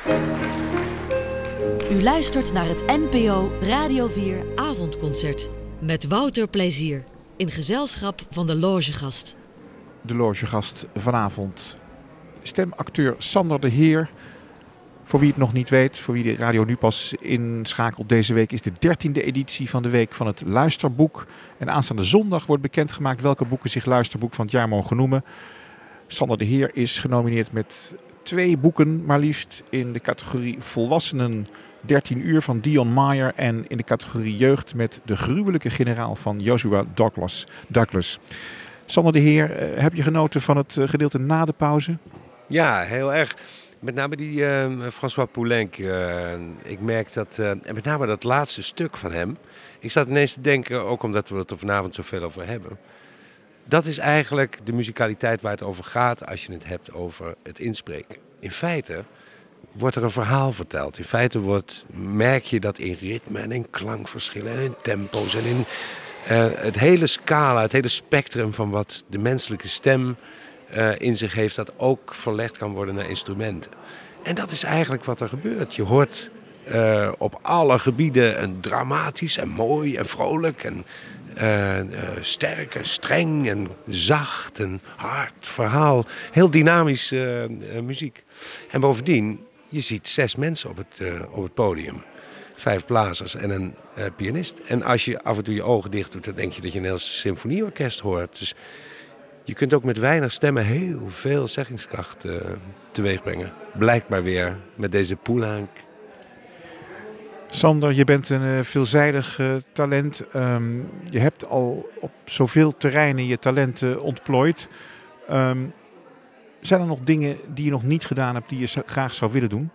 U luistert naar het NPO Radio 4 avondconcert met Wouter Plezier in gezelschap van de Logegast. De Logegast vanavond, stemacteur Sander de Heer. Voor wie het nog niet weet, voor wie de radio nu pas inschakelt, deze week is de 13e editie van de Week van het Luisterboek. En aanstaande zondag wordt bekendgemaakt welke boeken zich Luisterboek van het jaar mogen noemen. Sander de Heer is genomineerd met 2 boeken, maar liefst in de categorie Volwassenen 13 uur van Dion Meyer en in de categorie Jeugd met De gruwelijke generaal van Joshua Douglas. Sander de Heer, heb je genoten van het gedeelte na de pauze? Ja, heel erg. Met name die François Poulenc. Ik merk dat, en met name dat laatste stuk van hem. Ik zat ineens te denken, ook omdat we het er vanavond zoveel over hebben. Dat is eigenlijk de muzikaliteit waar het over gaat als je het hebt over het inspreken. In feite wordt er een verhaal verteld. In feite merk je dat in ritme en in klankverschillen en in tempo's en in het hele scala, het hele spectrum van wat de menselijke stem in zich heeft, dat ook verlegd kan worden naar instrumenten. En dat is eigenlijk wat er gebeurt. Je hoort op alle gebieden een dramatisch en mooi en vrolijk en sterk en streng en zacht en hard verhaal. Heel dynamisch muziek. En bovendien, je ziet 6 mensen op het podium. 5 blazers en een pianist. En als je af en toe je ogen dicht doet, dan denk je dat je een heel symfonieorkest hoort. Dus je kunt ook met weinig stemmen heel veel zeggingskracht teweeg brengen. Blijkbaar weer met deze Poulenc. Sander, je bent een veelzijdig talent. Je hebt al op zoveel terreinen je talenten ontplooid. Zijn er nog dingen die je nog niet gedaan hebt die je graag zou willen doen?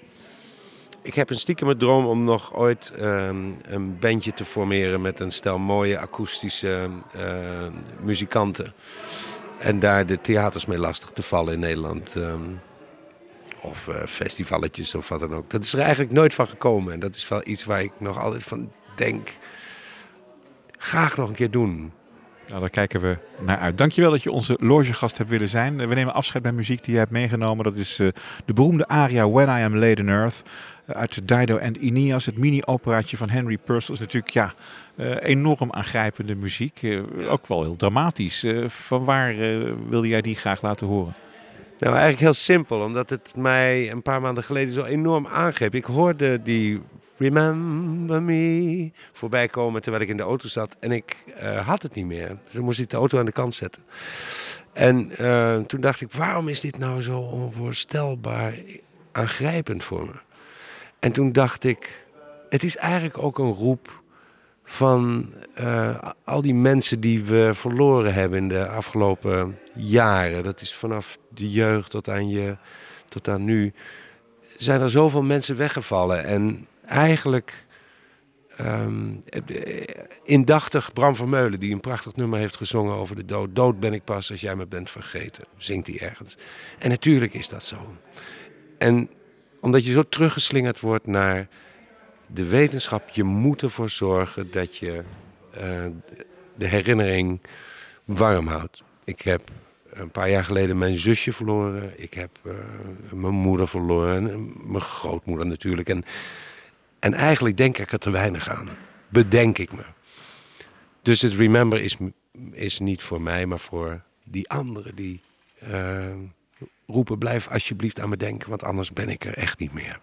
Ik heb een stiekeme droom om nog ooit een bandje te formeren met een stel mooie akoestische muzikanten. En daar de theaters mee lastig te vallen in Nederland. Of festivalletjes of wat dan ook. Dat is er eigenlijk nooit van gekomen. En dat is wel iets waar ik nog altijd van denk. Graag nog een keer doen. Nou, daar kijken we naar uit. Dankjewel dat je onze logegast hebt willen zijn. We nemen afscheid bij muziek die je hebt meegenomen. Dat is de beroemde aria When I Am Laid on Earth uit Dido and Aeneas. Het mini-operaatje van Henry Purcell is natuurlijk enorm aangrijpende muziek. Ook wel heel dramatisch. Van waar wilde jij die graag laten horen? Nou, eigenlijk heel simpel. Omdat het mij een paar maanden geleden zo enorm aangreep. Ik hoorde die Remember Me voorbij komen terwijl ik in de auto zat. En ik had het niet meer. Dus moest ik de auto aan de kant zetten. En toen dacht ik, waarom is dit nou zo onvoorstelbaar aangrijpend voor me? En toen dacht ik, het is eigenlijk ook een roep van al die mensen die we verloren hebben in de afgelopen jaren. Dat is vanaf de jeugd tot aan nu. Zijn er zoveel mensen weggevallen. En eigenlijk indachtig Bram Vermeulen, die een prachtig nummer heeft gezongen over de dood. Dood ben ik pas als jij me bent vergeten, zingt hij ergens. En natuurlijk is dat zo. En omdat je zo teruggeslingerd wordt naar de wetenschap, je moet ervoor zorgen dat je de herinnering warm houdt. Ik heb een paar jaar geleden mijn zusje verloren. Ik heb mijn moeder verloren. Mijn grootmoeder natuurlijk. En eigenlijk denk ik er te weinig aan. Bedenk ik me. Dus het remember is niet voor mij, maar voor die anderen die roepen, blijf alsjeblieft aan me denken, want anders ben ik er echt niet meer.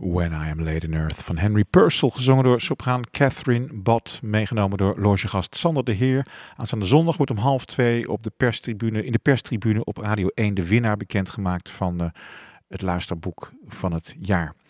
When I Am Laid in Earth van Henry Purcell, gezongen door sopraan Catherine Bott, meegenomen door logegast Sander de Heer. Aanstaande zondag wordt om 1:30 op de perstribune, in de perstribune op Radio 1 de winnaar bekendgemaakt van het luisterboek van het jaar.